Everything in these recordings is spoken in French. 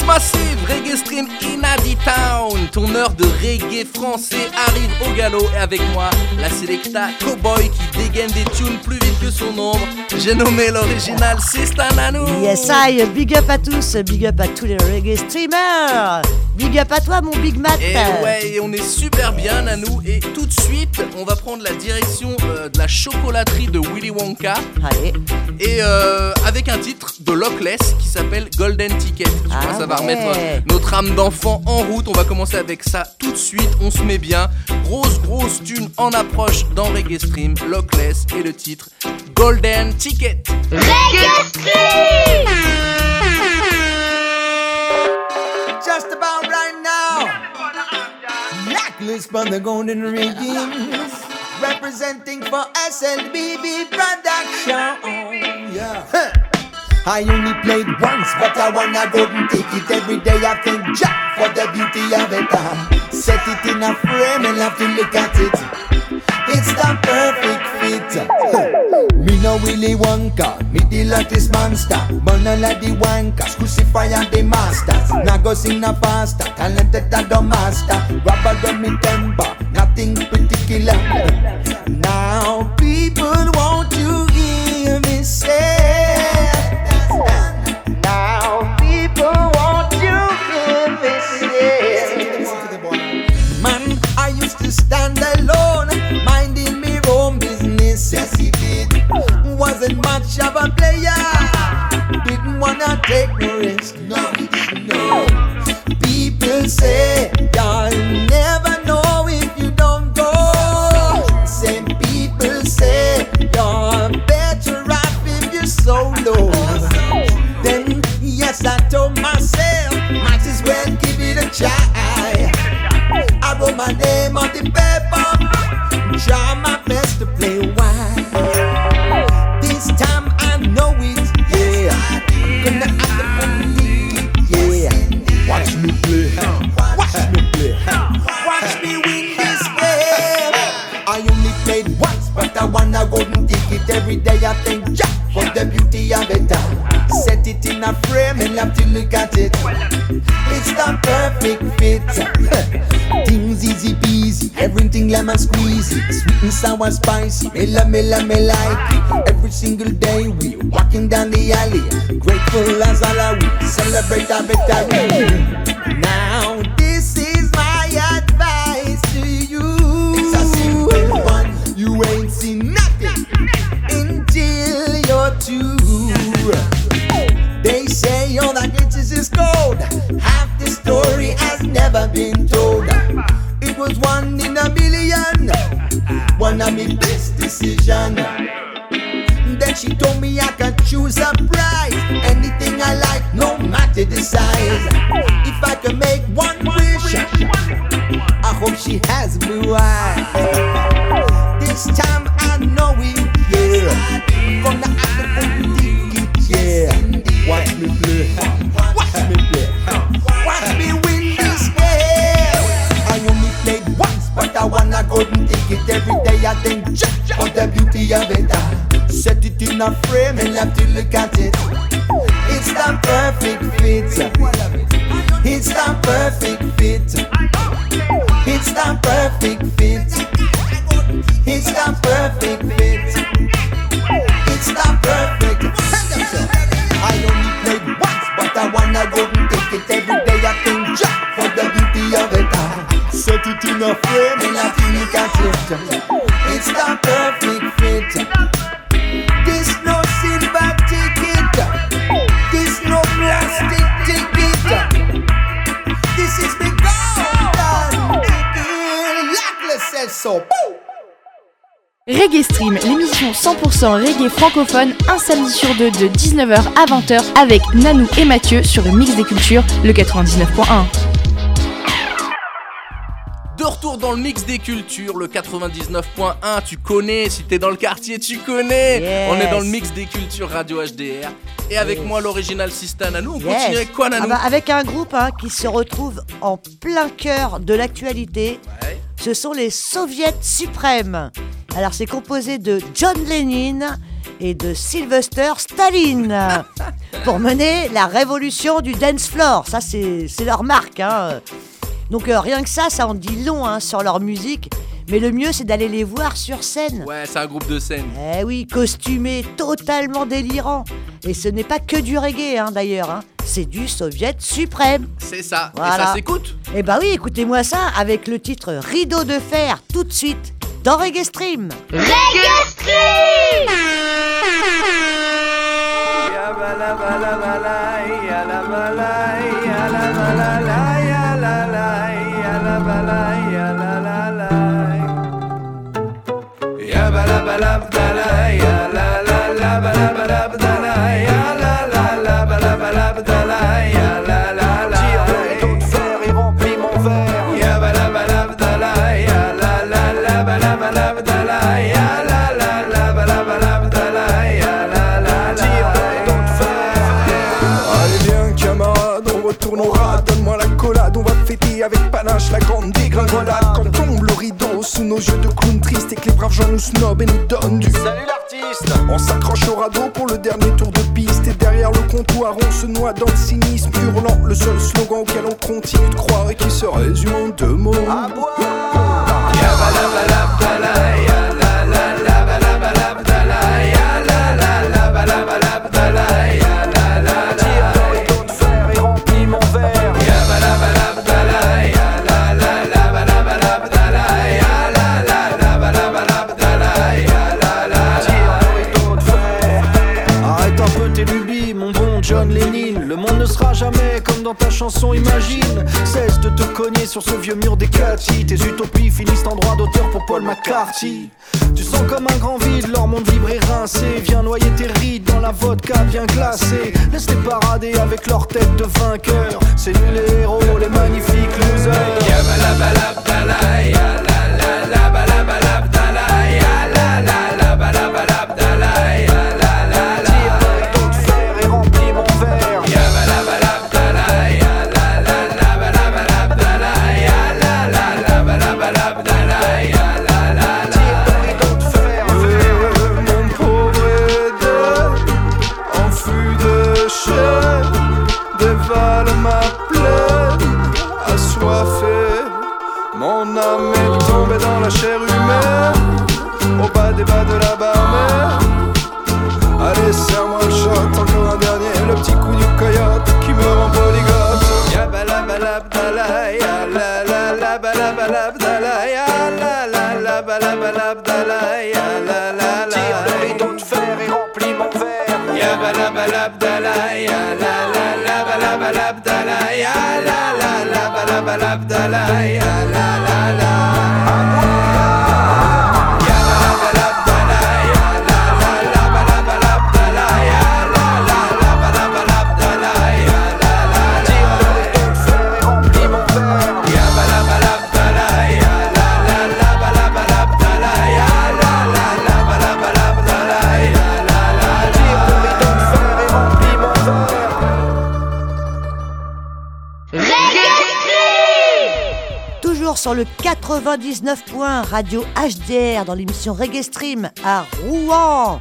Massive, Reggae Stream Inadi Town. Ton heure de reggae français arrive au galop. Et avec moi, la Selecta Cowboy qui dégaine des tunes plus vite que son ombre. J'ai nommé l'original Sista Nanou. Yes, I, big up à tous, big up à tous les reggae streamers. Big up à toi, mon Big Matt. Et ouais, on est super bien, Nanou. Et tout de suite, on va prendre la direction de la chocolaterie de Willy Wonka. Allez. Et avec un titre de Lockless qui s'appelle Golden Ticket. Tu vois, ça va remettre notre âme d'enfant en route. On va commencer avec ça tout de suite. On se met bien. Grosse tune en approche dans Reggae Stream. Lockless et le titre Golden Ticket. Reggae Stream! Just about right now, Lockless from the Golden Rings, representing for SLBB Production. Yeah. I only played once, but I wanna go and take it every day. I think Jack for the beauty of it. Set it in a frame and have to look at it. It's the perfect fit. Me no Willy Wonka, me the latest monster. Burn all of the wankers, crucify all the masters. Now go sing no faster, talented and the master. Rubber gun me temper, nothing particular. Now people want to hear me say. Now people want to hear me say. Man, I used to stand alone, minding me own business. Yes, he did. Wasn't much of a player. Didn't wanna take no risk. No, he didn't know. People say you'll never know if you don't go. Same people say you're better off if you're solo. Then yes, I told myself, might as well give it a try. I wrote my name on the paper, try my best to play wise. This time I know it, yeah. Gonna have to believe it, yeah. Watch me play, watch me play, watch me win this game. I only played once, but I wanna go and take it every day. I thank Jack for the beauty of it. Set it in a frame and have to look at it. It's the perfect fit. Things easy peasy, everything lemon squeezy. Sweet and sour spicy, me like it. Every single day we walking down the alley, grateful as all are we celebrate our victory. Now this is my advice to you. It's a simple one. You ain't seen nothing until you're two. They say all that glitters is gold. Half the story has never been told. It was one in a million, one of my best decision. Then she told me I can choose a prize, anything I like, no matter the size. If I can make one wish, I hope she has blue eyes. This time I know it, yeah. Gonna have to ticket, yeah. Watch me play, watch me play, watch me win this game. I only played once, but I wanna go and take it every day. I think Jack for the beauty of it. Set it in a frame and have to look at it. It's the perfect fit. It's the perfect fit. It's the perfect fit. It's the perfect fit. It's the perfect fit. I only played once, but I wanna go and take it every day. I think Jack for the beauty of it. Set it in a frame and I feel it at it. It's the perfect fit. This no silver ticket. This no plastic ticket. This is the golden ticket. Lockless says so. Reggae Stream, l'émission 100% reggae francophone, un samedi sur deux de 19h à 20h avec Nanou et Mathieu sur le Mix des Cultures, le 99.1. De retour dans le Mix des Cultures, le 99.1, tu connais, si t'es dans le quartier, tu connais. Yes. On est dans le Mix des Cultures Radio HDR. Et avec moi, l'original Sista Nanou, on continue avec quoi, Nanou? Avec un groupe qui se retrouve en plein cœur de l'actualité. Ouais. Ce sont les Soviets suprêmes. Alors c'est composé de John Lennon et de Sylvester Staline. pour mener la révolution du dance floor. Ça, c'est leur marque. Hein. Donc rien que ça en dit long sur leur musique. Mais le mieux, c'est d'aller les voir sur scène. Ouais, c'est un groupe de scène. Eh oui, costumé, totalement délirant. Et ce n'est pas que du reggae, d'ailleurs. Hein. C'est du Soviet suprême. C'est ça. Voilà. Et ça s'écoute. Eh bah oui, écoutez-moi ça avec le titre Rideau de fer, tout de suite, dans Reggae Stream. Reggae Stream. Avec panache la grande dégringolade. Quand tombe le rideau sous nos yeux de clowns tristes et que les braves gens nous snobent et nous donnent du salut l'artiste. On s'accroche au radeau pour le dernier tour de piste. Et derrière le comptoir on se noie dans le cynisme, hurlant le seul slogan auquel on continue de croire et qui se résume en deux mots: à boire. Jamais comme dans ta chanson, imagine. Cesse de te cogner sur ce vieux mur des Cathy. Tes utopies finissent en droit d'auteur pour Paul McCarthy. Tu sens comme un grand vide, leur monde vibre et rincé. Viens noyer tes rides dans la vodka bien glacée. Laisse-les parader avec leur tête de vainqueur. C'est nous les héros, les magnifiques losers. Sur le 99 points Radio HDR dans l'émission Reggae Stream à Rouen.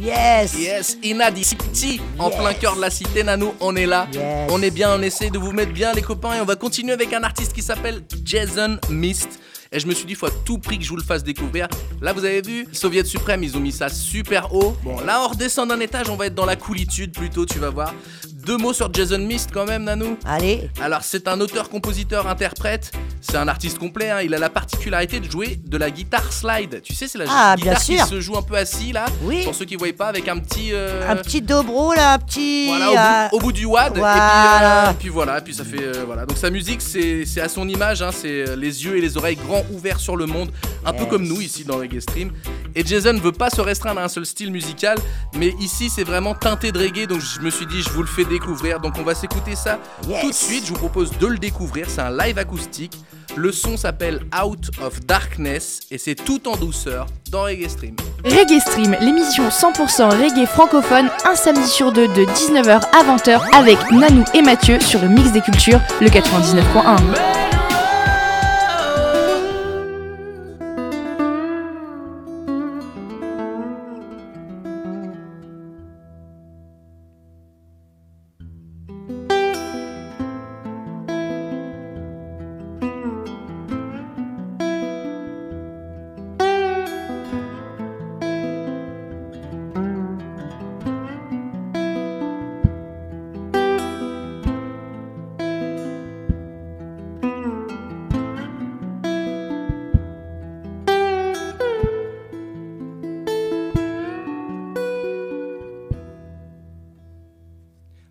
Yes, Inadi City, en plein cœur de la cité, Nanou, on est là. Yes. On est bien, on essaie de vous mettre bien les copains et on va continuer avec un artiste qui s'appelle Jason Mist. Et je me suis dit, il faut à tout prix que je vous le fasse découvrir. Là, vous avez vu, Soviet Suprême, ils ont mis ça super haut. Bon, là, on redescend d'un étage, on va être dans la coolitude plutôt, tu vas voir. 2 mots sur Jason Mist quand même, Nanou. Allez. Alors, c'est un auteur, compositeur, interprète. C'est un artiste complet, hein. Il a la particularité de jouer de la guitare slide. Tu sais, c'est la guitare qui se joue un peu assis, là. Oui. Pour ceux qui ne voient pas, avec un petit... Un petit dobro, là, un petit... Voilà, au bout du wad. Voilà. Et puis voilà, puis ça fait... voilà. Donc sa musique, c'est à son image, hein. C'est les yeux et les oreilles grands ouverts sur le monde. Un peu comme nous, ici, dans Reggae Stream. Et Jason ne veut pas se restreindre à un seul style musical. Mais ici, c'est vraiment teinté de reggae. Donc je me suis dit, je vous le fais découvrir. Donc on va s'écouter ça tout de suite. Je vous propose de le découvrir. C'est un live acoustique. Le son s'appelle Out of Darkness et c'est tout en douceur dans Reggae Stream. Reggae Stream, l'émission 100% reggae francophone, un samedi sur deux de 19h à 20h avec Nanou et Mathieu sur le Mix des Cultures, le 99.1.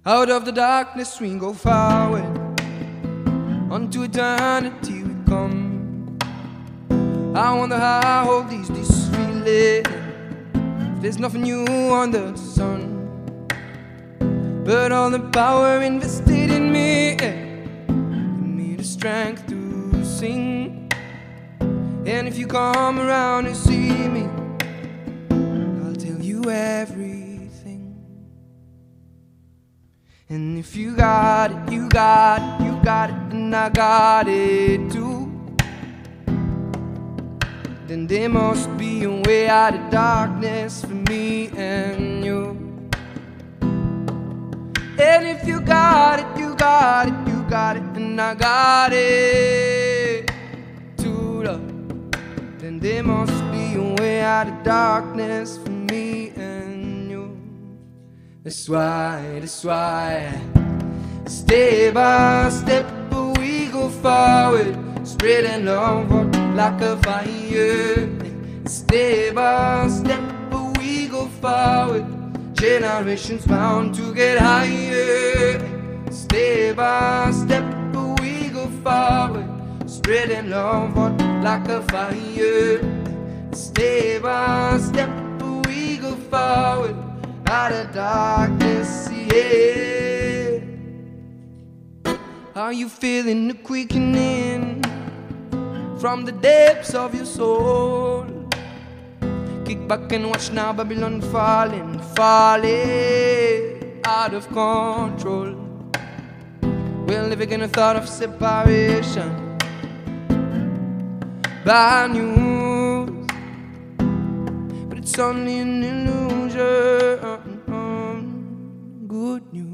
Out of the darkness we go forward, unto eternity we come. I wonder how I hold these feelings. There's nothing new under the sun, but all the power invested in me, give me the strength to sing. And if you come around and see me, I'll tell you everything. And if you got it, you got it, you got it, and I got it too, then there must be a way out of darkness for me and you. And if you got it, you got it, you got it, and I got it too, love, then there must be a way out of darkness for me and you. That's why step by step we go forward, spreading love like a fire. Step by step we go forward, generations bound to get higher. Step by step we go forward, spreading love like a fire. Step by step we go forward, out of darkness, yeah. Are you feeling the quickening from the depths of your soul? Kick back and watch now, Babylon falling, falling out of control. We're living in a thought of separation, bad news, but it's only an illusion. Good news.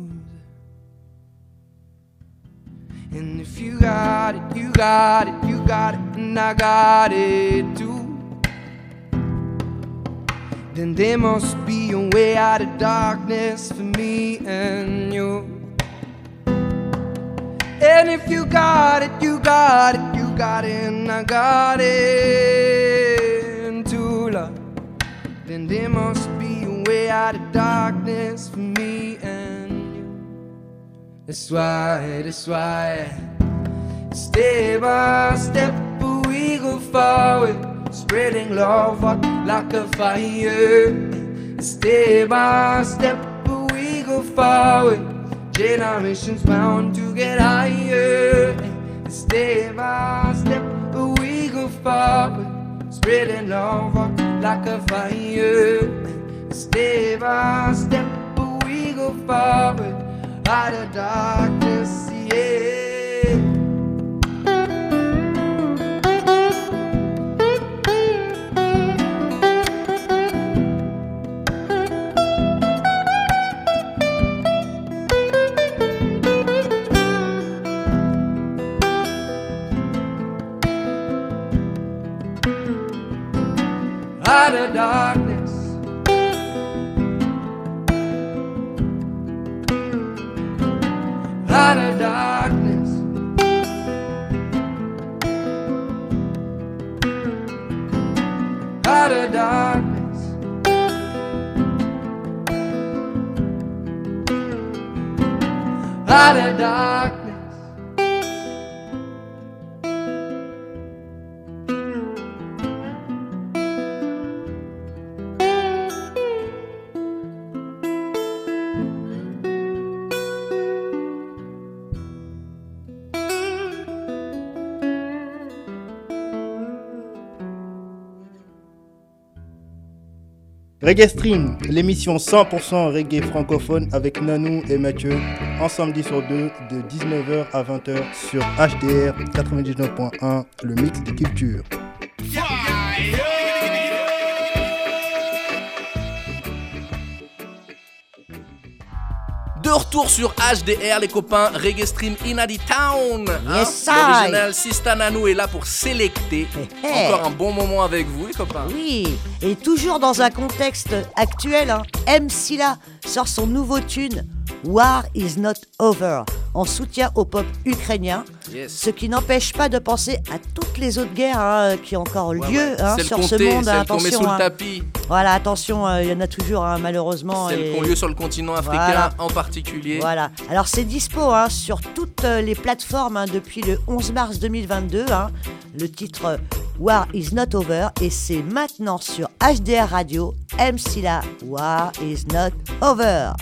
And if you got it, you got it, you got it, and I got it too, then there must be a way out of darkness for me and you. And if you got it, you got it, you got it, and I got it too, love, then there must be a way out of darkness for me and you. That's why step by step we go forward, spreading love out like a fire. Step by step we go forward, generations bound to get higher. Step by step we go forward, spreading love out like a fire. Step by step we go forward, out of darkness, yeah. Out of darkness, out of darkness, out of darkness, out of darkness. Reggae Stream, l'émission 100% reggae francophone avec Nanou et Mathieu, en samedi sur 2 de 19h à 20h sur HDR 99.1, le mix de culture. De retour sur HDR, les copains, Reggae Stream Inadi Town. Yes, L'original Sista Nanou est là pour sélecter. Encore un bon moment avec vous, les copains. Oui, et toujours dans un contexte actuel, hein, M. Silla sort son nouveau tune War is not over, en soutien au peuple ukrainien, ce qui n'empêche pas de penser à toutes les autres guerres qui ont encore lieu sur ce monde. Celles qu'on met sous le tapis. Voilà, attention, il y en a toujours malheureusement. Celles qui ont lieu sur le continent africain en particulier. Voilà, alors c'est dispo sur toutes les plateformes depuis le 11 mars 2022, le titre War is not over, et c'est maintenant sur HDR Radio, MC La, War is not over.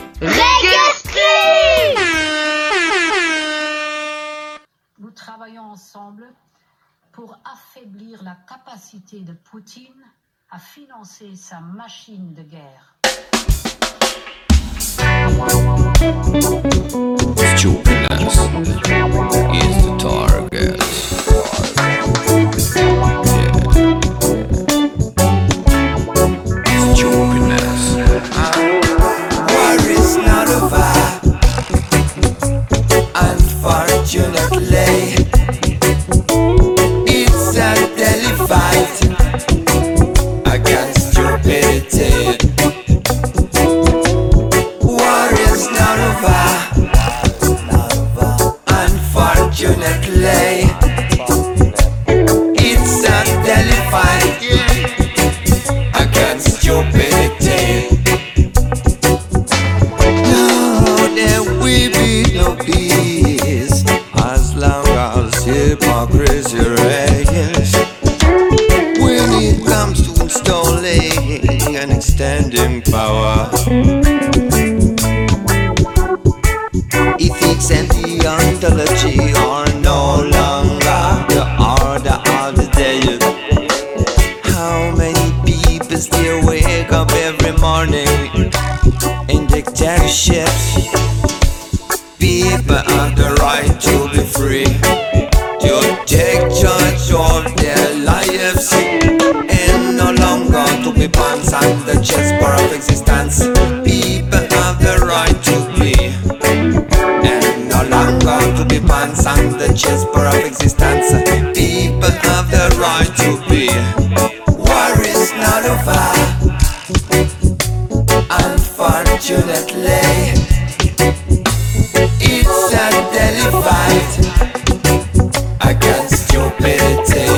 Nous travaillons ensemble pour affaiblir la capacité de Poutine à financer sa machine de guerre. Stupidness is the target. Stupidness. War is not over. Unfortunately, it's a daily fight against stupidity. War is not over. Unfortunately, it's a daily fight against stupidity. No, there will be no peace as long as hypocrisy reigns. When it comes to installing and extending power, ethics and deontology are no longer the order of the day. How many people still wake up every morning in dictatorship? People have the right to be free, to take charge of their lives, and no longer to be pawns on the chessboard of existence. People have the right to be, and no longer to be pawns on the chessboard of existence. People have the right to be. War is not over. Unfortunately, it's a daily fight against stupidity.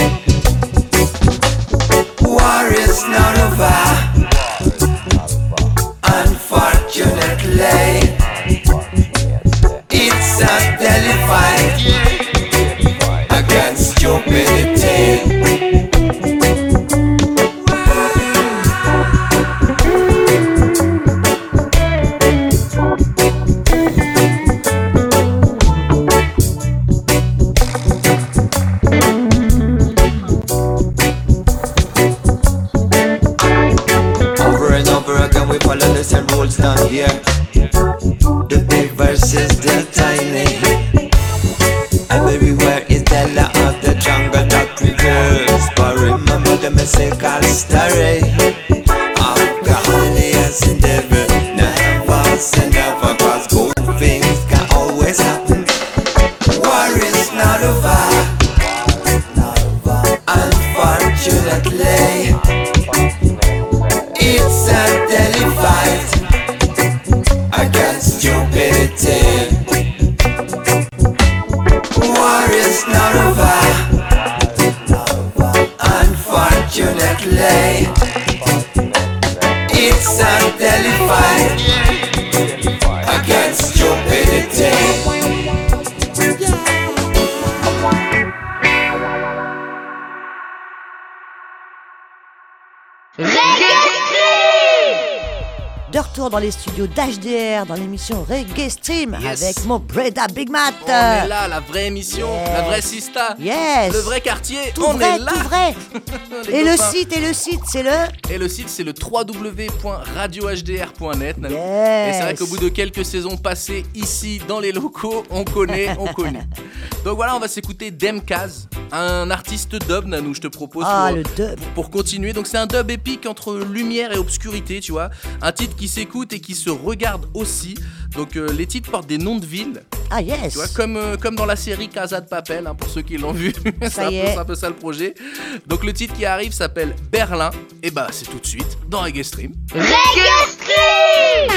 War is not over. Unfortunately, it's a daily fight against stupidity. Follow the same rules down here. The big versus the tiny, and everywhere is the law of the jungle that reveals. But remember the mystical story of Galileo's endeavor. Never say never, cause good things can always happen. War is not over. Unfortunately, it's a daily fight against stupidity. War is not over. Unfortunately, it's a daily fight against stupidity. De retour dans les studios d'HDR dans l'émission Reggae Stream avec mon Breda Big Matt. On est là, la vraie émission, la vraie Sista, le vrai quartier, tout on vrai, est là. Tout vrai. Et le site, c'est le www.radiohdr.net. Et c'est vrai qu'au bout de quelques saisons passées ici dans les locaux, on connaît. Donc voilà, on va s'écouter Demkaz, un artiste dub, Nanou, je te propose le dub. pour continuer. Donc c'est un dub épique entre lumière et obscurité, tu vois. Un titre qui s'écoute et qui se regarde aussi. Donc les titres portent des noms de villes. Ah yes. Tu vois, comme dans la série Casa de Papel, hein, pour ceux qui l'ont vu. C'est un peu ça le projet. Donc le titre qui arrive s'appelle Berlin. Et bah c'est tout de suite dans Reggae Stream. Reggae Stream.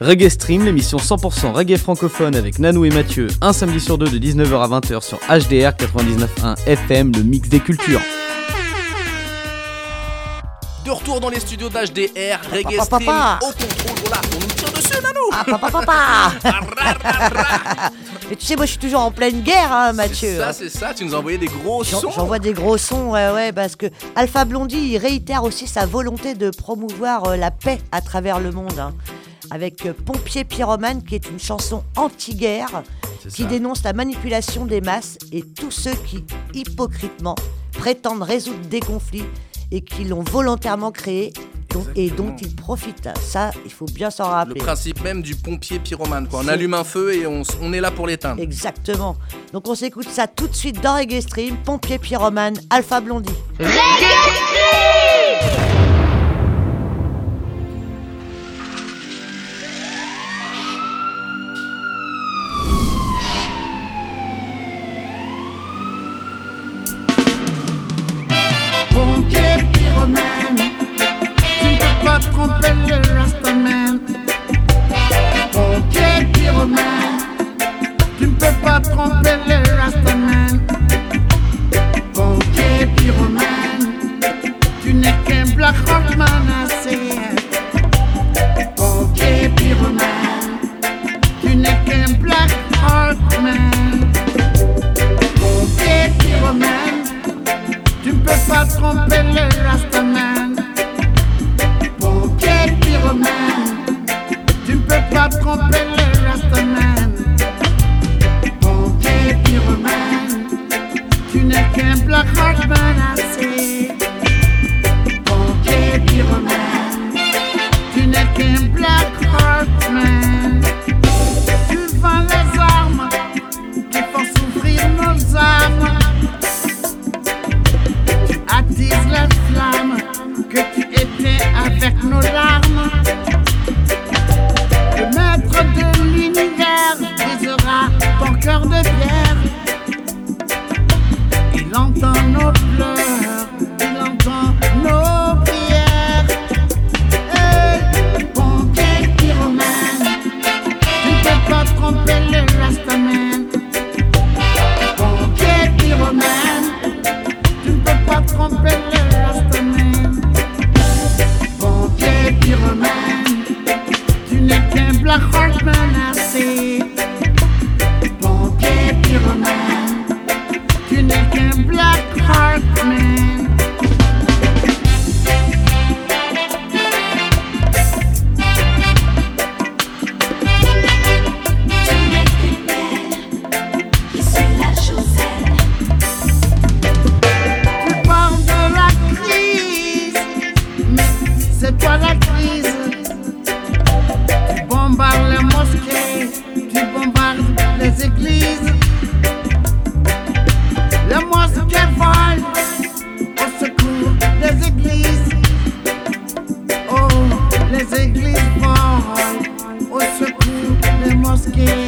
Reggae Stream, l'émission 100% reggae francophone avec Nanou et Mathieu, un samedi sur deux de 19h à 20h sur HDR 99.1 FM, le mix des cultures. De retour dans les studios d'HDR, Reggae Stream au contrôle, voilà, on nous tire dessus, Nanou. Mais tu sais, moi je suis toujours en pleine guerre, hein, Mathieu. C'est ça, tu nous as envoyé des gros sons. J'envoie des gros sons, ouais, parce que Alpha Blondy, il réitère aussi sa volonté de promouvoir la paix à travers le monde, hein, avec Pompier Pyromane, qui est une chanson anti-guerre, qui dénonce la manipulation des masses et tous ceux qui, hypocritement, prétendent résoudre des conflits et qui l'ont volontairement créé et dont ils profitent. Ça, il faut bien s'en rappeler. Le principe même du pompier pyromane, quoi. On allume un feu et on est là pour l'éteindre. Exactement. Donc on s'écoute ça tout de suite dans Reggae Stream, Pompier Pyromane, Alpha Blondy. Reggae Stream! Pompier pyromane, tu ne peux pas tromper le Rastaman. Pompier pyromane, tu ne peux pas tromper le Rastaman. Pompier pyromane, tu n'es qu'un Black Hawk menacé. Pompier pyromane, tu n'es qu'un Black Hawk man. Pompier pyromane, tu ne peux pas tromper le Rastaman. Pompier pyromane, tu ne peux pas tromper le Rastaman. Pompier pyromane, tu n'es qu'un Black Hawk menacé. Pompier pyromane, tu n'es qu'un Black Hawk man. Tu vends les armes qui font souffrir nos âmes. Attise la flamme que tu étais avec nos larmes. Le maître de l'univers brisera ton cœur de pierre. Il entend nos pleurs, il entend nos prières. Hey, pompier pyromane, tu ne peux pas tromper le Rastaman. Pompier pyromane, tu ne peux pas tromper le Rastaman. Pompier pyromane, tu n'es qu'un Black Hawk menacé. Pompier pyromane, tu n'es qu'un Black Hawk man. C'est toi la crise. Tu bombardes les mosquées, tu bombardes les églises. Les mosquées volent au secours des églises. Oh, les églises volent au secours des mosquées.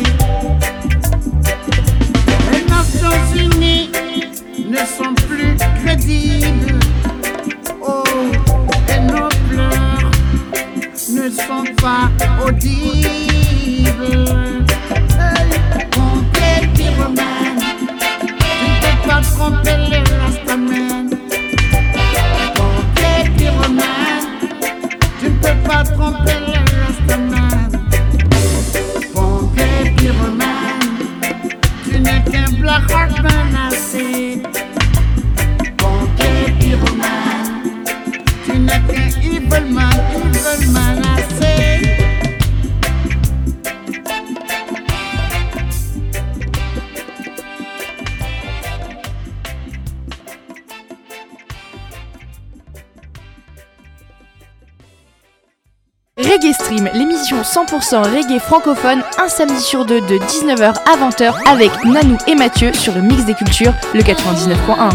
Les Nations Unies ne sont plus crédibles. Oh, et nos pleurs ne sont pas audibles. Hey, pompier pyromane, tu ne peux pas tromper les Rastaman. Pompier pyromane, tu ne peux pas tromper les Rastaman. Pompier pyromane, tu n'es qu'un Black Hawk menacé. Pompier pyromane, tu n'es qu'un evil man assez. Reggae Stream, l'émission 100% reggae francophone, un samedi sur deux de 19h à 20h avec Nanou et Mathieu sur le mix des cultures, le 99.1.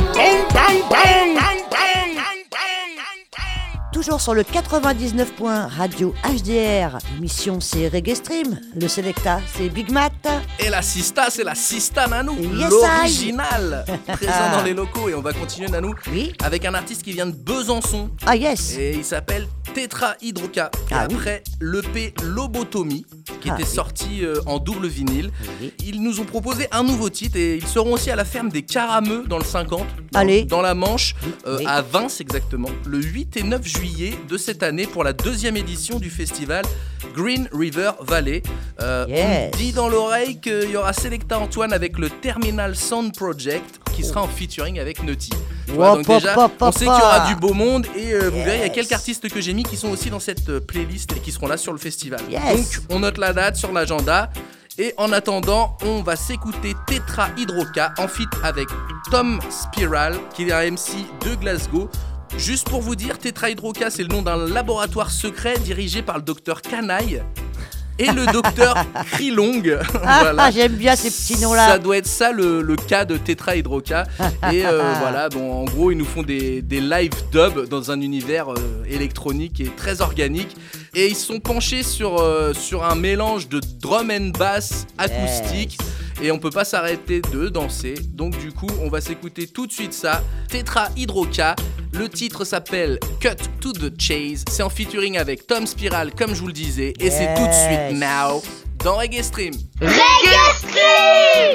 Toujours sur le 99 points Radio HDR, l'émission c'est Reggae Stream, le Selecta c'est Big Matt. Et la Sista c'est la Sista Nanou, yes, l'original, présent dans les locaux. Et on va continuer Nanou oui, avec un artiste qui vient de Besançon. Ah yes. Et il s'appelle Tetra Hydroca. Et après l'EP Lobotomie, qui était sorti en double vinyle. Ils nous ont proposé un nouveau titre et ils seront aussi à la ferme des Carameux dans le 50, dans la Manche, à Vins exactement, le 8 et 9 juillet de cette année pour la 2e édition du festival Green River Valley. On me dit dans l'oreille qu'il y aura Selecta Antoine avec le Terminal Sound Project qui sera en featuring avec Nutty. Donc déjà, on sait qu'il y aura du beau monde et vous verrez, il y a quelques artistes que j'ai mis qui sont aussi dans cette playlist et qui seront là sur le festival. Donc on note la date sur l'agenda. Et en attendant, on va s'écouter Tetra Hydroca en feat avec Tom Spiral, qui est un MC de Glasgow. Juste pour vous dire, Tetra Hydroca, c'est le nom d'un laboratoire secret dirigé par le docteur Canaille et le docteur Krilong. Voilà. J'aime bien ces petits noms-là. Ça doit être ça le cas de Tetra Hydroca. Et voilà, bon, en gros, ils nous font des live dubs dans un univers électronique et très organique. Et ils se sont penchés sur un mélange de drum and bass acoustique. Et on peut pas s'arrêter de danser. Donc du coup, on va s'écouter tout de suite ça. Tetra Hydroca. Le titre s'appelle Cut to the Chase. C'est en featuring avec Tom Spiral, comme je vous le disais. Et c'est tout de suite now dans Reggae Stream. Reggae Stream!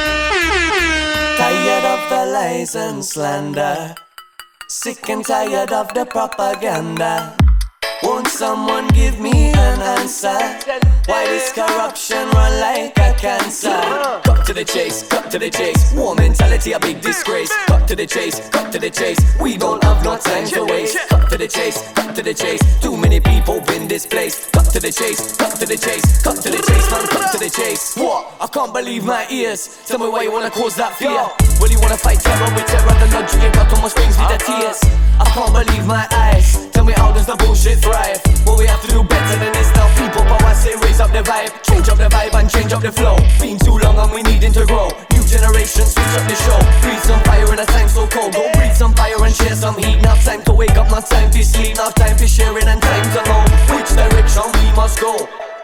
Tired of the lies and slander. Sick and tired of the propaganda. Won't someone give me an answer? Why this corruption run like a cancer? Cut to the chase, cut to the chase. War mentality, a big disgrace. Cut to the chase, cut to the chase. We don't have no time to waste. Cut to the chase, cut to the chase. Too many people been displaced. Cut to the chase, cut to the chase. Cut to the chase, man, cut to the chase. What? I can't believe my ears. Tell me why you wanna cause that fear. Well, you wanna fight terror with terror. The blood you got almost brings me the tears. I can't believe my eyes. Tell me how does the bullshit thrive? Well, we have to do better than this now. People power say raise up the vibe. Change up the vibe and change up the flow. Been too long and we needing to grow. New generation, switch up the show. Breathe some fire in a time so cold. Go breathe some fire and share some heat. Now time to wake up, not time to sleep. Now time for sharing and time to know which direction we must go.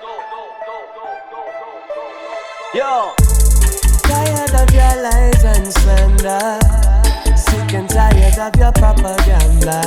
Yo. Tired of your lies and slander. Sick and tired of your propaganda.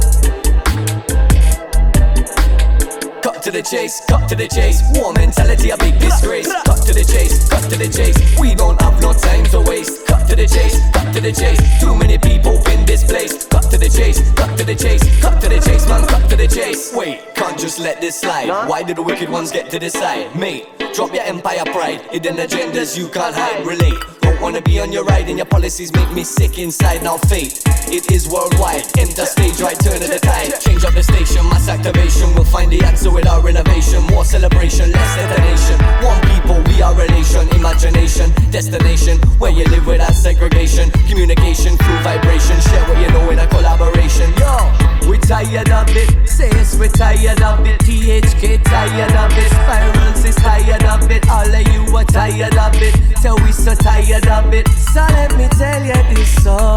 Cut to the chase, cut to the chase. War mentality, a big disgrace. Cut to the chase, cut to the chase. We don't have no time to waste. Cut to the chase, cut to the chase. Too many people been displaced. Cut to the chase, cut to the chase. Cut to the chase, man, cut to the chase. Wait, can't just let this slide. Why do the wicked ones get to decide? Mate, drop your empire pride. Hidden agendas you can't hide, relate. Don't wanna be on your ride and your policies make me sick inside. Now fate, it is worldwide. Enter stage right, turn of the tide. Change up the station, mass activation. We'll find the answer with our innovation. More celebration, less detonation. One people, we are relation. Imagination, destination. Where you live without segregation. Communication through vibration. Share what you know in a collaboration. Yo, we tired of it. Say yes, we're tired of it. THK tired of it. Spirals is tired of it. All of you are tired of it. Tell we so tired of it. So let me tell you this song.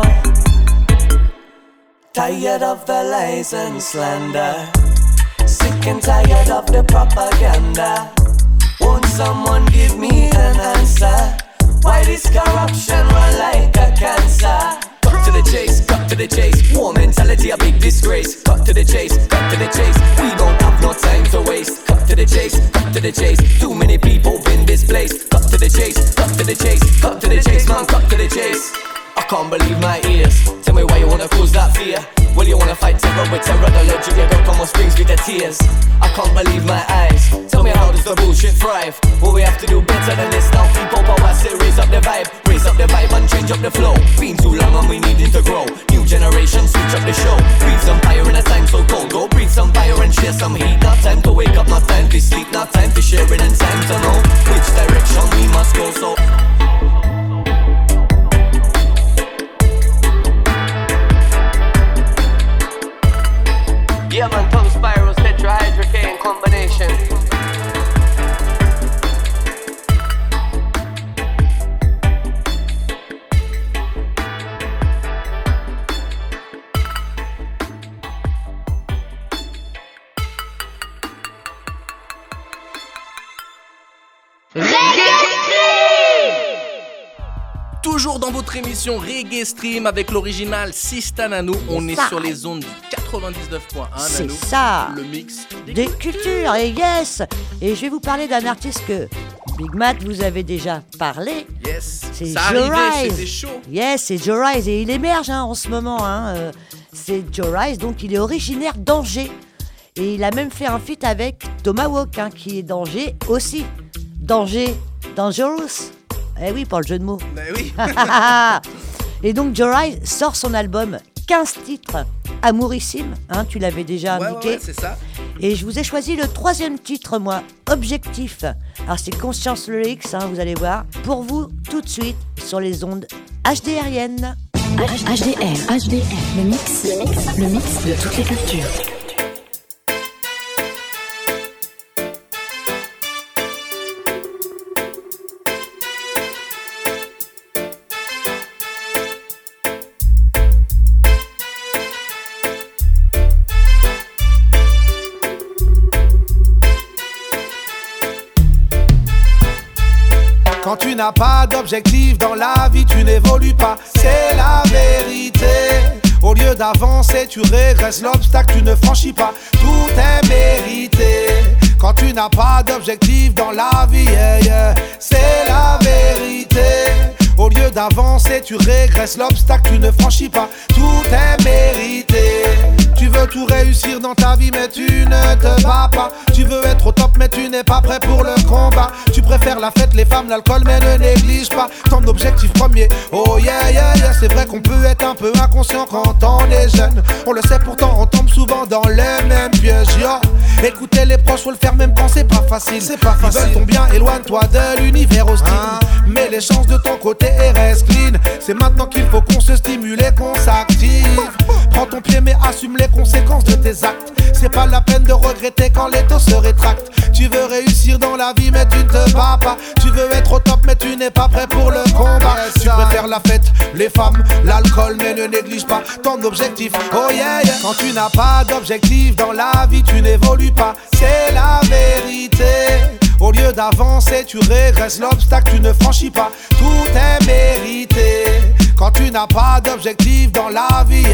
Tired of the lies and slander. Sick and tired of the propaganda. Won't someone give me an answer? Why this corruption run like a cancer? Cut to the chase, cut to the chase. War mentality, a big disgrace. Cut to the chase, cut to the chase. We don't have no time to waste. Cut to the chase, cut to the chase. Too many people been displaced. Cut to the chase, cut to the chase. Cut to the chase, man, cut to the chase. I can't believe my ears. Tell me why you wanna cause that fear. Well, you wanna fight terror with terror. The logic you got almost brings me to tears. I can't believe my eyes. Tell me how does the bullshit thrive? Well, we have to do better than this now. People power say raise up the vibe. Raise up the vibe and change up the flow. Been too long and we needing to grow. New generation, switch up the show. Breathe some fire in a time so cold. Go breathe some fire and share some heat. Not time to wake up, not time to sleep. Not time to sharing and time to know which direction we must go. So yeah man, Tom Spiros, tetrahydrocane combination. Toujours dans votre émission Reggae Stream avec l'original Sista Nano. On est sur les ondes du 99.1. C'est Nanou, ça. le mix des cultures. Et yes. Et je vais vous parler d'un artiste que Big Matt vous avez déjà parlé. Yes. C'est Ça Joe arrivait, Rise. c'était chaud. Yes, c'est Joe Rise et il émerge en ce moment. C'est Joe Rise, donc il est originaire d'Angers. Et il a même fait un feat avec Tomahawk, qui est d'Angers aussi. Dangerous. Eh oui, pour le jeu de mots. Ben oui. Et donc Joe Rise sort son album 15 titres, Amourissime, tu l'avais déjà indiqué. Ouais, c'est ça. Et je vous ai choisi le 3e titre, moi, Objectif. Alors c'est Conscience Lyrics, vous allez voir. Pour vous, tout de suite, sur les ondes HDRiennes. HDR, le mix de toutes les cultures. Quand tu n'as pas d'objectif dans la vie, tu n'évolues pas, c'est la vérité. Au lieu d'avancer, tu régresses, l'obstacle tu ne franchis pas, tout est mérité. Quand tu n'as pas d'objectif dans la vie, c'est la vérité. Au lieu d'avancer, tu régresses, l'obstacle tu ne franchis pas, tout est mérité. Tu veux tout réussir dans ta vie mais tu ne te bats pas. Tu veux être au top mais tu n'es pas prêt pour le combat. Tu préfères la fête, les femmes, l'alcool mais ne néglige pas ton objectif premier. Oh yeah yeah yeah, c'est vrai qu'on peut être un peu inconscient quand on est jeune. On le sait pourtant on tombe souvent dans les mêmes pièges. Écouter les proches, faut le faire même quand c'est pas facile. Ils veulent ton bien, éloigne-toi de l'univers hostile. Mais les chances de ton côté restent clean. C'est maintenant qu'il faut qu'on se stimule et qu'on s'active. Prends ton pied mais assume les conséquences de tes actes. C'est pas la peine de regretter quand les taux se rétractent. Tu veux réussir dans la vie mais tu ne te bats pas. Tu veux être au top mais tu n'es pas prêt pour le combat. Tu préfères la fête, les femmes, l'alcool mais ne néglige pas ton objectif. Oh yeah yeah. Quand tu n'as pas d'objectif dans la vie, tu n'évolues pas, c'est la vérité. Au lieu d'avancer, tu régresses, l'obstacle tu ne franchis pas, tout est mérité. Quand tu n'as pas d'objectif dans la vie,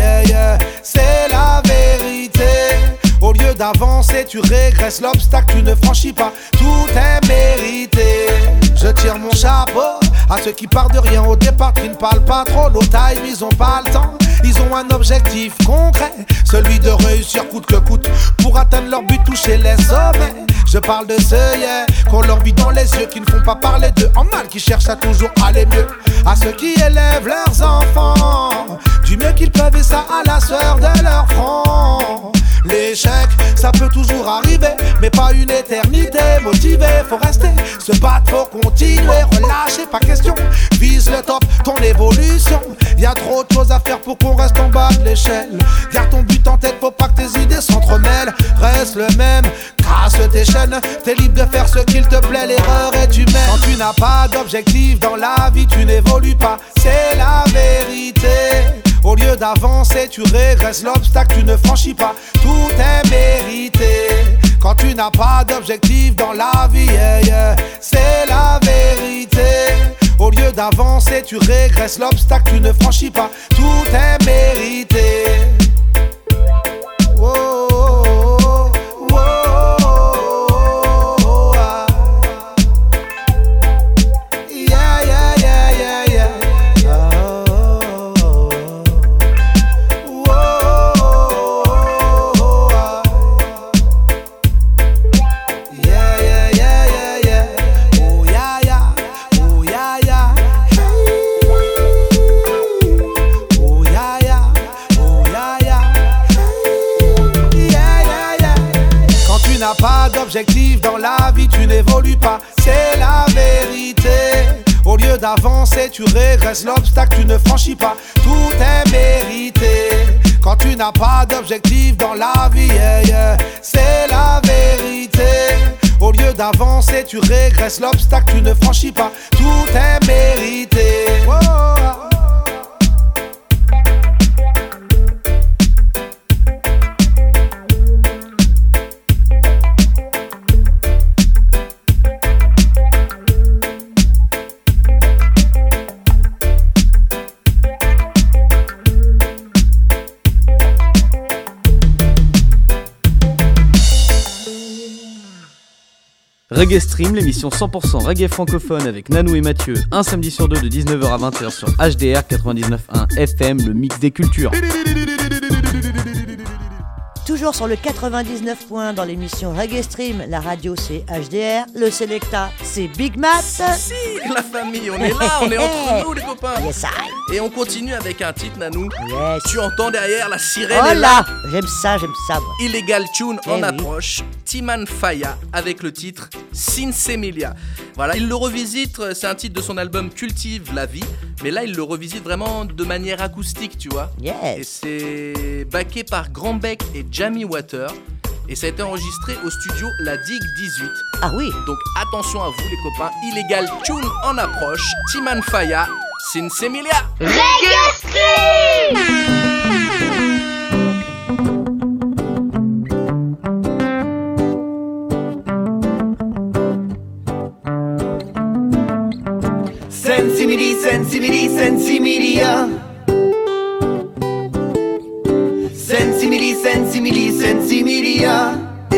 c'est la vérité. Au lieu d'avancer, tu régresses, l'obstacle tu ne franchis pas, tout est mérité. Je tire mon chapeau à ceux qui partent de rien au départ, qui ne parlent pas trop, no time, ils ont pas le temps. Ils ont un objectif concret, celui de réussir coûte que coûte pour atteindre leur but, toucher les sommets. Je parle de ceux qu'on leur vit dans les yeux, qui ne font pas parler d'eux en mal, qui cherchent à toujours aller mieux. À ceux qui élèvent leurs enfants du mieux qu'ils peuvent et ça à la sueur de leur front. L'échec, ça peut toujours arriver, mais pas une éternité. Motivé, faut rester, se battre, faut continuer. Relâcher, pas question, vise le top, ton évolution. Y'a trop de choses à faire pour qu'on reste en bas de l'échelle. Garde ton but en tête, faut pas que tes idées s'entremêlent. Reste le même, casse tes chaînes. T'es libre de faire ce qu'il te plaît, l'erreur est humaine. Quand tu n'as pas d'objectif dans la vie, tu n'évolues pas, c'est la vérité. Au lieu d'avancer, tu régresses, l'obstacle tu ne franchis pas, tout est mérité. Quand tu n'as pas d'objectif dans la vie, c'est la vérité. Au lieu d'avancer, tu régresses, l'obstacle tu ne franchis pas, tout est mérité. Oh, oh, oh, oh, ah. Yeah, yeah, yeah, yeah, yeah. Pas d'objectif dans la vie, tu n'évolues pas, c'est la vérité. Au lieu d'avancer, tu régresses, l'obstacle tu ne franchis pas, tout est mérité. Quand tu n'as pas d'objectif dans la vie, c'est la vérité. Au lieu d'avancer, tu régresses, l'obstacle tu ne franchis pas, tout est mérité. Oh. Reggae Stream, l'émission 100% reggae francophone avec Nanou et Mathieu, un samedi sur deux de 19h à 20h sur HDR 99.1 FM, le mix des cultures. Toujours sur le 99 points dans l'émission Reggae Stream, la radio c'est HDR, le Selecta c'est Big Mat. Si, la famille, on est là, on est entre nous les copains. Yes, et on continue avec un titre, Nanou. Yes. Tu entends derrière la sirène Oh est là, là. j'aime ça moi. Illegal Tune en oui. approche, Timan Faya avec le titre Sinsemilia. Voilà, il le revisite, c'est un titre de son album Cultive la vie, mais là il le revisite vraiment de manière acoustique, tu vois. Yes. Et c'est backé par Grand Bec et Jamie Water. Et ça a été enregistré au studio La Digue 18. Ah oui. Donc attention à vous les copains, Illegal Tune en approche, Timan Faya, Sinsemilia. Reggae Stream. Sensimilia. Sensimilia.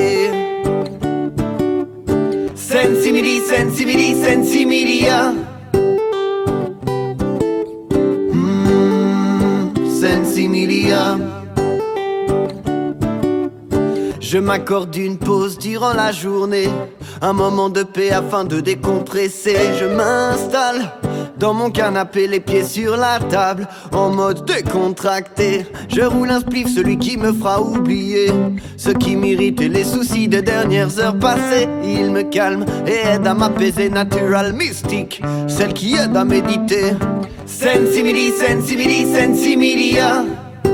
Sensimilia. Sensimilia. Je m'accorde une pause durant la journée, un moment de paix afin de décompresser. Je m'installe dans mon canapé, les pieds sur la table, en mode décontracté. Je roule un spliff, celui qui me fera oublier ce qui m'irrite et les soucis des dernières heures passées. Il me calme et aide à m'apaiser, natural mystique, celle qui aide à méditer. Sensimilia. Sensimilia.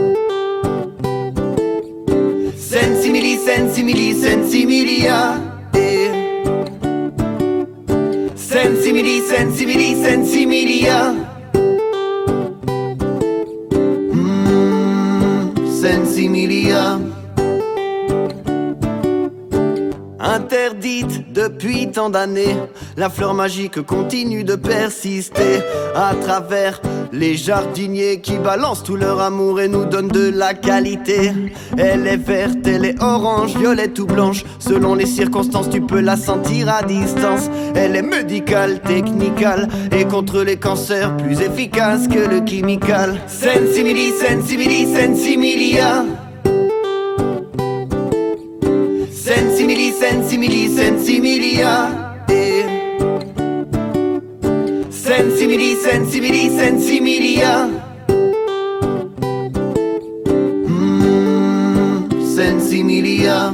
Sensimilia. Sensimilia. Interdite depuis tant d'années, la fleur magique continue de persister à travers les jardiniers qui balancent tout leur amour et nous donnent de la qualité. Elle est verte, elle est orange, violette ou blanche, selon les circonstances tu peux la sentir à distance. Elle est médicale, technicale et contre les cancers plus efficace que le chimical. Sensimilia. Sensimilia. Sensimilia. Sensimilia.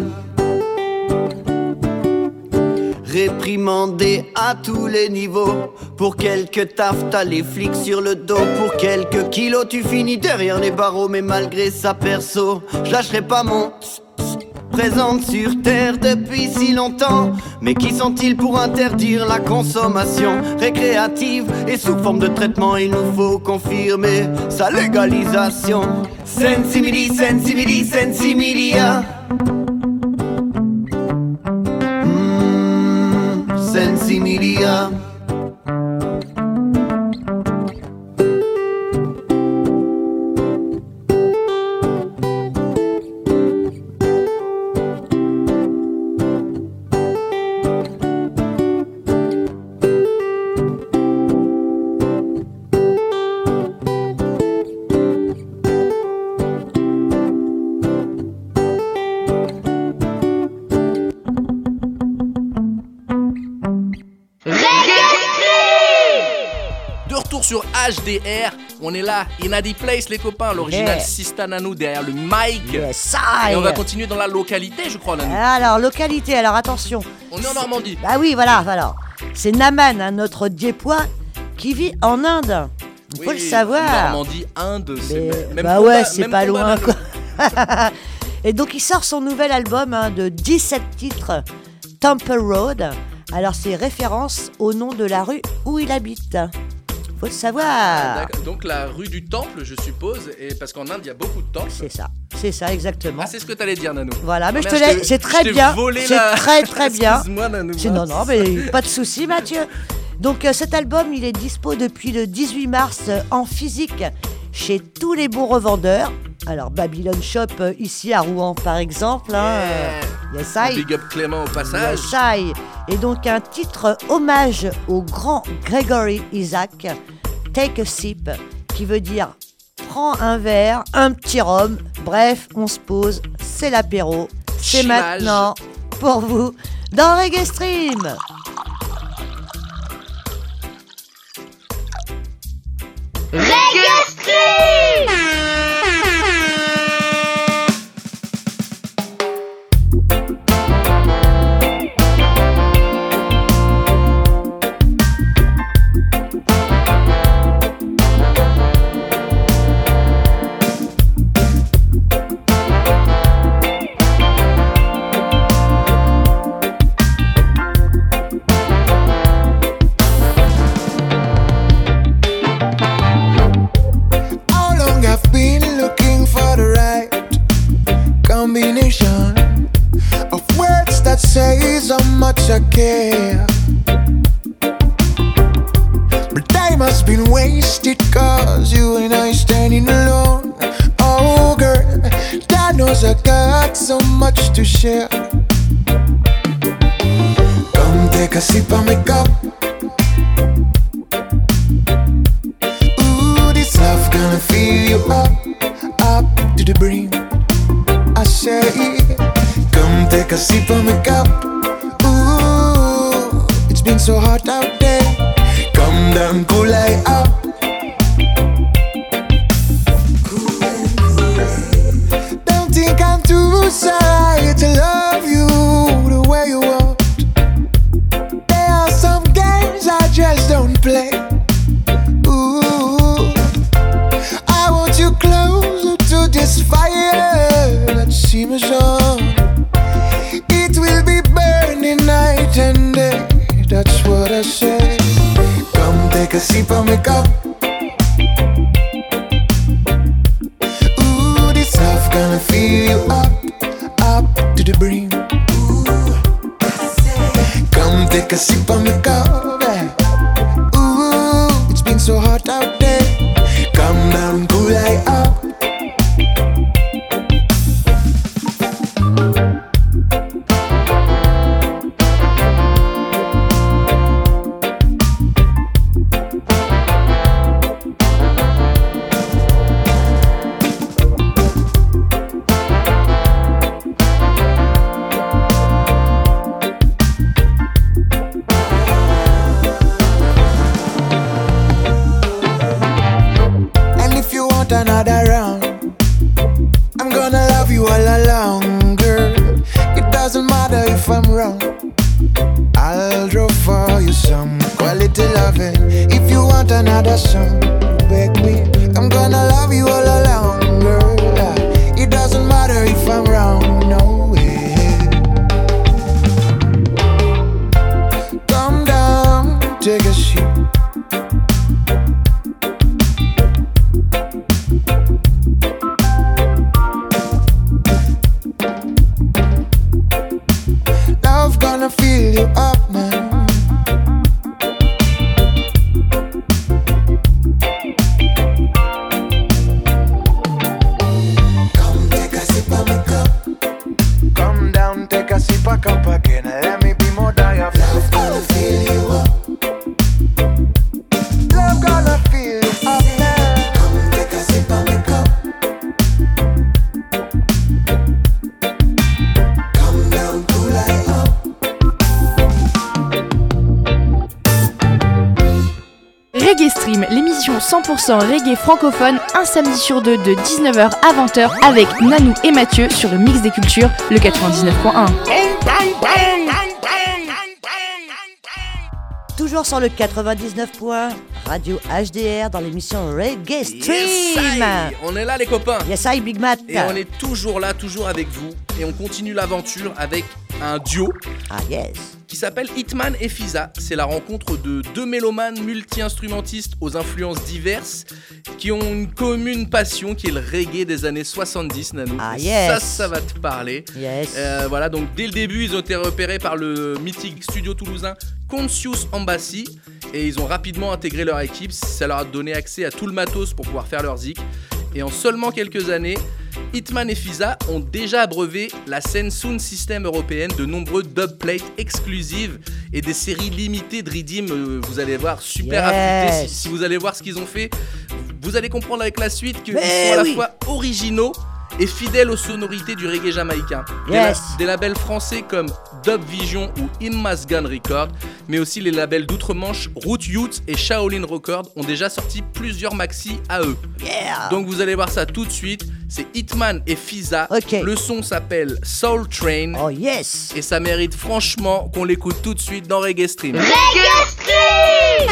Réprimandé à tous les niveaux, pour quelques taf t'as les flics sur le dos, pour quelques kilos tu finis derrière les barreaux. Mais malgré sa perso, je lâcherai pas mon présente sur terre depuis si longtemps. Mais qui sont-ils pour interdire la consommation récréative et sous forme de traitement? Il nous faut confirmer sa légalisation. Sensimilia. Sensimilia. Sensimilia. Sur HDR, on est là, Inadi Place les copains, l'original Sista Nanou derrière le mic. Yes, et on va continuer dans la localité, je crois, Nanou. Alors, localité, alors attention. On est en Normandie. Bah oui, voilà, alors. C'est Naman, notre Diepois, qui vit en Inde. Il faut le savoir. Normandie, Inde, c'est même bah combat, ouais, c'est même pas combat, loin, quoi. Et donc, il sort son nouvel album de 17 titres, Temple Road. Alors, c'est référence au nom de la rue où il habite. Faut le savoir. Donc la rue du Temple, je suppose, et parce qu'en Inde il y a beaucoup de temples. C'est ça exactement. Ah, c'est ce que t'allais dire, Nanou. Voilà, mais je te laisse, c'est très bien. C'est très bien. Excuse-moi, Nanou. Non, mais pas de souci, Mathieu. Donc cet album, il est dispo depuis le 18 mars en physique chez tous les bons revendeurs. Alors Babylon Shop ici à Rouen par exemple. Il Yes, I. Big up Clément au passage. Yes, I. Et donc un titre hommage au grand Gregory Isaac, Take a Sip, qui veut dire prends un verre, un petit rhum, bref, on se pose, c'est l'apéro, c'est Chimage. maintenant pour vous dans Reggae Stream. Reggae Stream. Says how much I care, but time has been wasted cause you and I standing alone. Oh girl, God knows I got so much to share. Come take a sip of my cup. Ooh, this love gonna fill you up, up to the brim. I say, come take a sip of my cup. Ooh, it's been so hot out there. Come down, cool I up. Don't think I'm too shy to love you the way you want. There are some games I just don't play. Ooh, I want you closer to this fire that seems on. It will be burning night and day, that's what I say. Come take a sip of my cup. Ooh, this love gonna fill you up, up to the brim. Ooh, come take a sip of my cup. Ooh, it's been so hot out there. Come down, cool I up. Another round, I'm gonna love you all along, girl. It doesn't matter if I'm wrong, I'll draw for you some quality loving. If you want another song, beg me. I'm gonna love you all along, girl. It doesn't matter if I'm wrong, no way. Come down, take a seat. Gonna fill you up, man. Come take a sip of my cup. Come down, take a sip of cup again. Let me be more diaphragm. Love gonna fill you up. Love gonna fill you up, man. Come take a sip of my cup. Come down, cool I up. Reggae Stream, l'émission 100% reggae francophone, un samedi sur deux de 19h à 20h avec Nanou et Mathieu sur le Mix des Cultures, le 99.1. Toujours sur le 99 points, Radio HDR dans l'émission Reggae Stream. Yes, on est là les copains. Yes, I, Big Matt. Et on est toujours là, toujours avec vous. Et on continue l'aventure avec un duo. Ah yes. Qui s'appelle Hitman et Fiza. C'est la rencontre de deux mélomanes multi-instrumentistes aux influences diverses qui ont une commune passion qui est le reggae des années 70, Nanou. Ah yes. Ça va te parler. Yes. Voilà, donc dès le début, ils ont été repérés par le mythique studio toulousain Conscious Embassy et ils ont rapidement intégré leur équipe. Ça leur a donné accès à tout le matos pour pouvoir faire leur zik. Et en seulement quelques années, Hitman et Fisa ont déjà abreuvé la scène sound system européenne de nombreux dubplates exclusives et des séries limitées de Redeem, vous allez voir, super affûtées. Si vous allez voir ce qu'ils ont fait, vous allez comprendre avec la suite qu'ils sont à la fois originaux et fidèle aux sonorités du reggae jamaïcain. Des labels français comme Dub Vision ou Immas Gun Records, mais aussi les labels d'outre-Manche Root Youth et Shaolin Records ont déjà sorti plusieurs maxi à eux. Donc vous allez voir ça tout de suite. C'est Hitman et Fisa. Le son s'appelle Soul Train. Et ça mérite franchement qu'on l'écoute tout de suite dans Reggae Stream. Reggae Stream!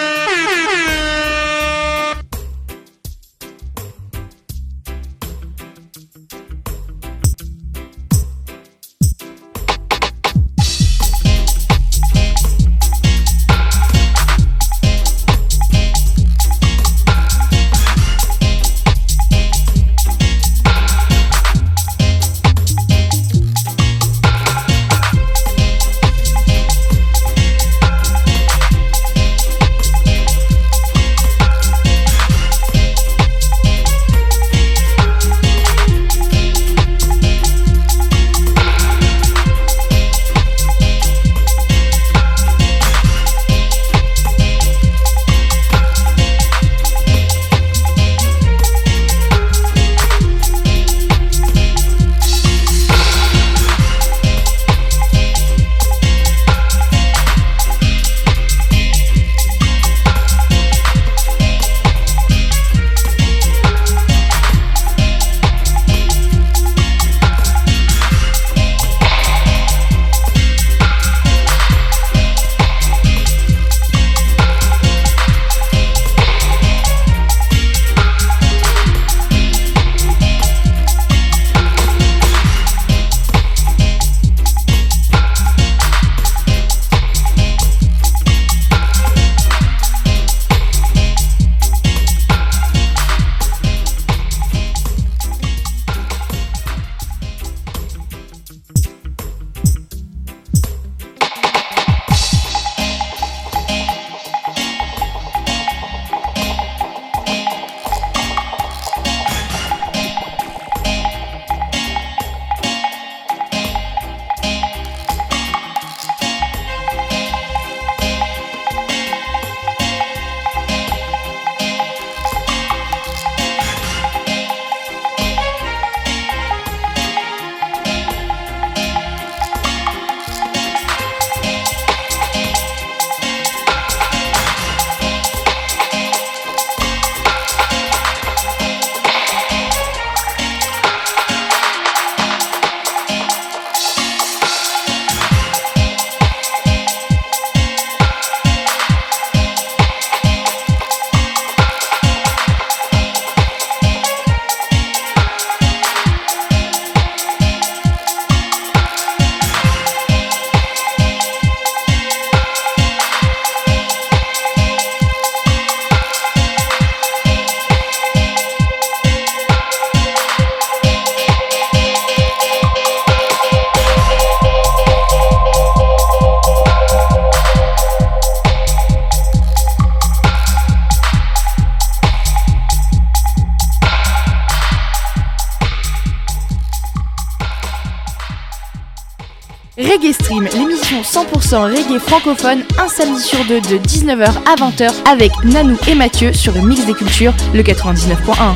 Reggae Stream, l'émission 100% reggae francophone, un samedi sur deux de 19h à 20h avec Nanou et Mathieu sur le Mix des Cultures, le 99.1.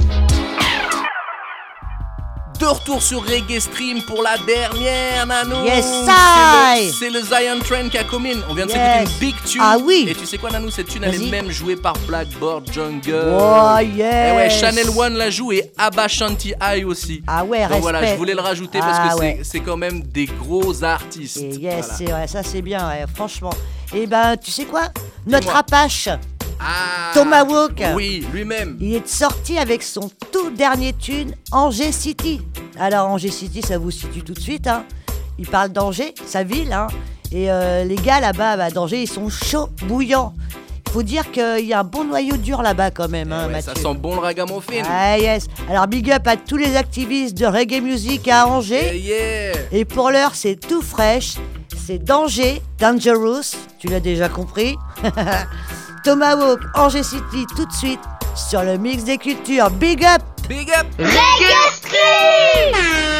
De retour sur Reggae Stream pour la dernière, Nanou. Yes, c'est le Zion Train qui a commis. On vient de s'écouter une big tune. Ah oui. Et tu sais quoi, Nanou, cette tune elle est même jouée par Blackboard Jungle. Oh yes. Et ouais, Channel One la joue et Abba Shanti Eye aussi. Ah ouais, donc respect. Voilà, je voulais le rajouter parce que c'est quand même des gros artistes. Et yes, voilà. c'est vrai, ça c'est bien, ouais, franchement. Et ben, tu sais quoi, notre Apache. Tomahawk. Oui, lui-même. Il est sorti avec son tout dernier tune, Angers City. Alors, Angers City, ça vous situe tout de suite. Hein. Il parle d'Angers, sa ville. Hein. Et les gars là-bas, d'Angers, ils sont chauds, bouillants. Il faut dire qu'il y a un bon noyau dur là-bas quand même, hein, ouais, Mathieu. Ça sent bon le ragamuffin. Ah yes. Alors, big up à tous les activistes de reggae music à Angers. Yeah. Et pour l'heure, c'est tout fraîche. C'est Danger, Dangerous. Tu l'as déjà compris. Tomahawk, Angers City, tout de suite, sur le Mix des Cultures. Big up! Big up. Reggae Stream.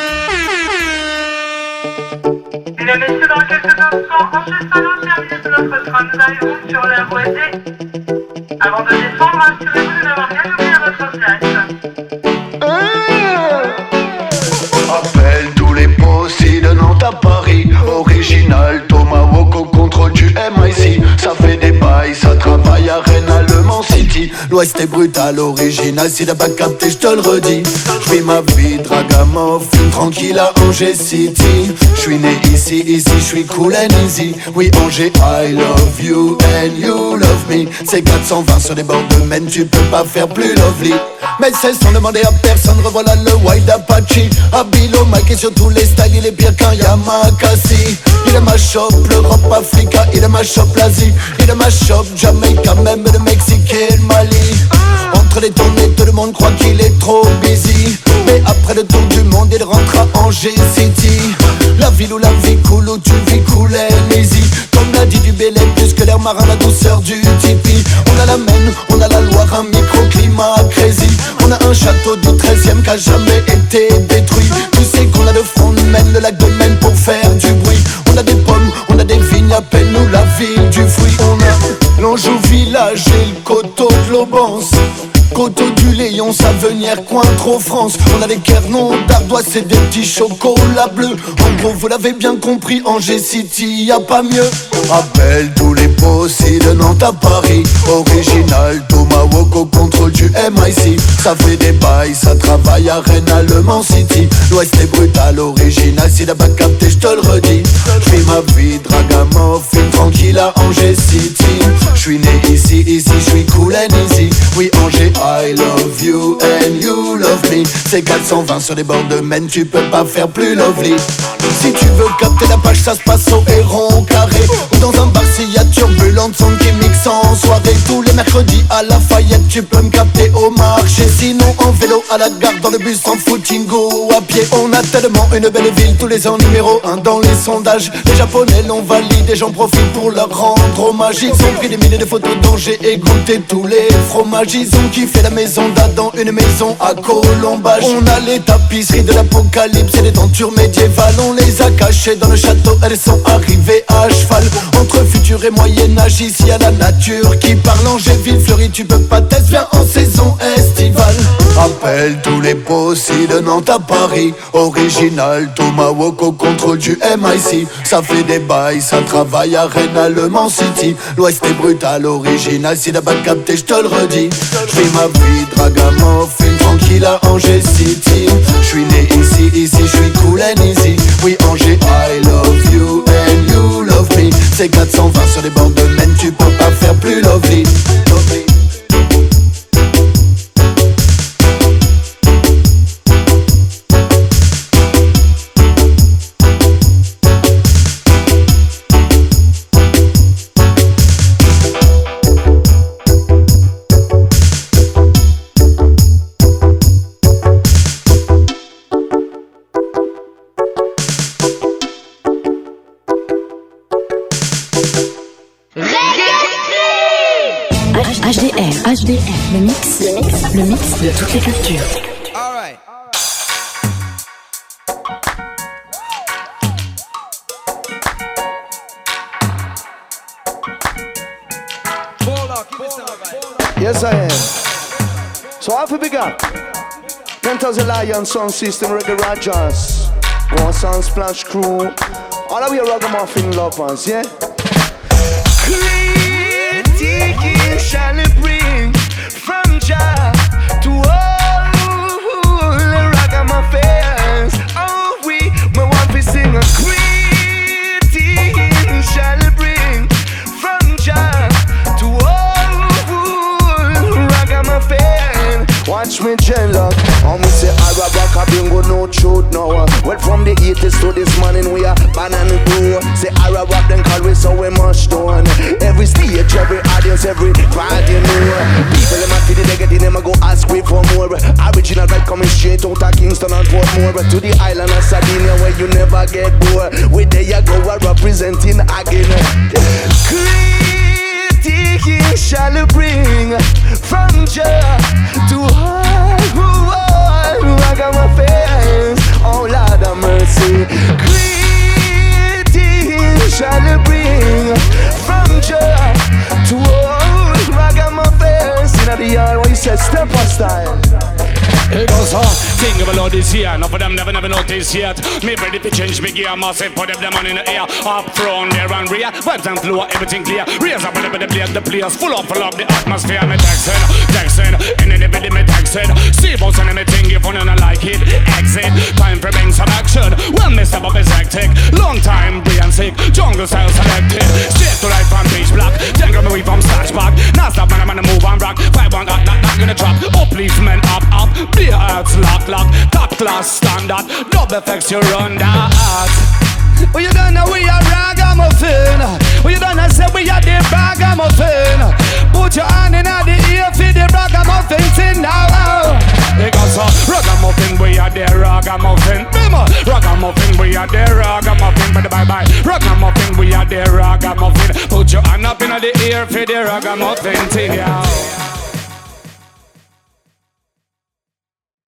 Mesdames, Messieurs, dans quelques instants, enregistrez le service de notre train. Nous arrivons sur la voie D. Avant de descendre, assurez-vous de n'avoir rien oublié à votre place. Appelle tous les possis de Nantes à Paris. Original, Tomahawk au contrôle du MIC. Ça fait des bails, ça travaille à Rennes, à Le Mans City. L'Ouest est brutal, original, si t'as pas capté, je te le redis. J'vis ma vie, ragamuffin, tranquille à Angers City. J'suis né ici, j'suis cool and easy. Oui, Angers, I love you and you love me. C'est 420 sur les bords de Maine, tu peux pas faire plus lovely. Mais c'est sans demander à personne, revoilà le Wild Apache. Abilo, Mike et sur tous les styles, il est pire qu'un Yamakasi. Il est ma shop, l'Europe, Africa, il est ma shop, l'Asie. Il est ma shop, Jamaica, même le Mexique et le Mali. Entre les tournées, tout le monde croit qu'il est trop busy. Mais après le tour du monde, il rentre à Angers City. La ville où la vie coule, où tu vis cool and easy. Comme l'a dit du Bélé, plus que l'air marin, la douceur du tipi. On a la Maine, on a la Loire, un microclimat crazy. On a un château du 13e qui a jamais été détruit. Tu sais qu'on a le front de Maine, le lac de Maine pour faire du bruit. On a des pommes, on a des vignes, à peine nous la ville du fruit. On a l'Anjou village et le coteau de l'Aubance. Coteau du Léon, Savenière, Cointreau, France. On a des Quernons, d'Ardois et des petits chocolats bleus. En gros, vous l'avez bien compris, Angers City, y a pas mieux. Appelle tous les possis de Nantes à Paris. Original, Tomahawk au contrôle du MIC. Ça fait des bails, ça travaille à Rennes, à Le Mans City. L'Ouest est brutal, original, si t'as pas capté, je te le redis. J'vis ma vie, ragamuffin, tranquille à Angers City. J'suis né ici, j'suis cool and easy. Oui, Angers, I love you and you love me. C'est 420 sur les bords de Maine, tu peux pas faire plus lovely. Si tu veux capter la page, ça se passe au Héron carré. Ou dans un bar s'il y a turbulente, son qui mixe en soirée. Tous les mercredis à Lafayette, tu peux me capter au marché. Sinon en vélo à la gare, dans le bus, en footing ou à pied. On a tellement une belle ville, tous les ans numéro 1 dans les sondages. Les Japonais l'ont validé, j'en profite pour leur rendre hommage. Ils ont pris des milliers de photos d'Angers et goûté tous les fromages. Ils ont kiffé la maison d'Adam, une maison à Colombage. On a les tapisseries de l'apocalypse et les tentures médiévales. On les a cachées dans le château, elles sont arrivées à cheval. Entre futur et Moyen-Âge, ici à la nature qui parle. Angers-Ville fleurie, tu peux pas t'être, viens en saison estivale. Appelle tous les possis de Nantes à Paris. Original, Tomahawk au contrôle du MIC. Ça fait des bails, ça travaille à Rennes, à Le Mans City. L'Ouest est brutal, original, si t'as pas capté, je te le redis. J'vis ma vie, ragamuffin, tranquille à Angers City. J'suis né ici, j'suis cool and easy. Oui, Angers, I love you and you love me. C'est 420 sur les bords de Maine, tu peux pas faire plus lovely. HDR, le mix de toutes les cultures. Alright. Yes, I am. So off we begin. Mentors a Lion Sound System, Reggae Rajas, One Sound Splash Crew, all of we ragamuffin lovers, yeah? Critique shall bring from Jah to all ragamuffins. Oh, we want to sing a critique shall bring from Jah to all ragamuffins. Watch me jealous. And we say Arab rock a bingo no truth now. Well from the 80s to this morning we are banana blue. Say Arab rock then call we so we must done. Every stage, every audience, every party know. People them a feel the reggae, them a go ask we for more. Original right coming straight out of Kingston and Portmore. To the island of Sardinia where you never get bored. Where there you go representing again. Critique shall bring from Jah to all who are this year. None of them never noticed yet. Me ready to change me gear, massive, put them on in the air. Up, thrown there and rear, vibes and flow, everything clear. Raise up a little bit of the players, full of the atmosphere. Me texting, in any bit me texting. See about sending me thing if you don't like it. Exit, time for bring some action. Well, me step up is hectic. Long time, brain sick, jungle style selected. Straight to right from beach block, then grab me way from slash back. Now stop man, I'm gonna move and rock. 5-1 got not gonna drop. Upliftment up, beer hearts lock. Top class standard, double effects you run that. Well, you don't know we are ragamuffin. Well, you don't know say we are the ragamuffin. Put your hand in the ear for the ragamuffin thing now. Because ragamuffin, we are the ragamuffin. Remember, ragamuffin, we are the ragamuffin. Bye. Ragamuffin, we are the ragamuffin. Put your hand up in the ear for the ragamuffin thing now.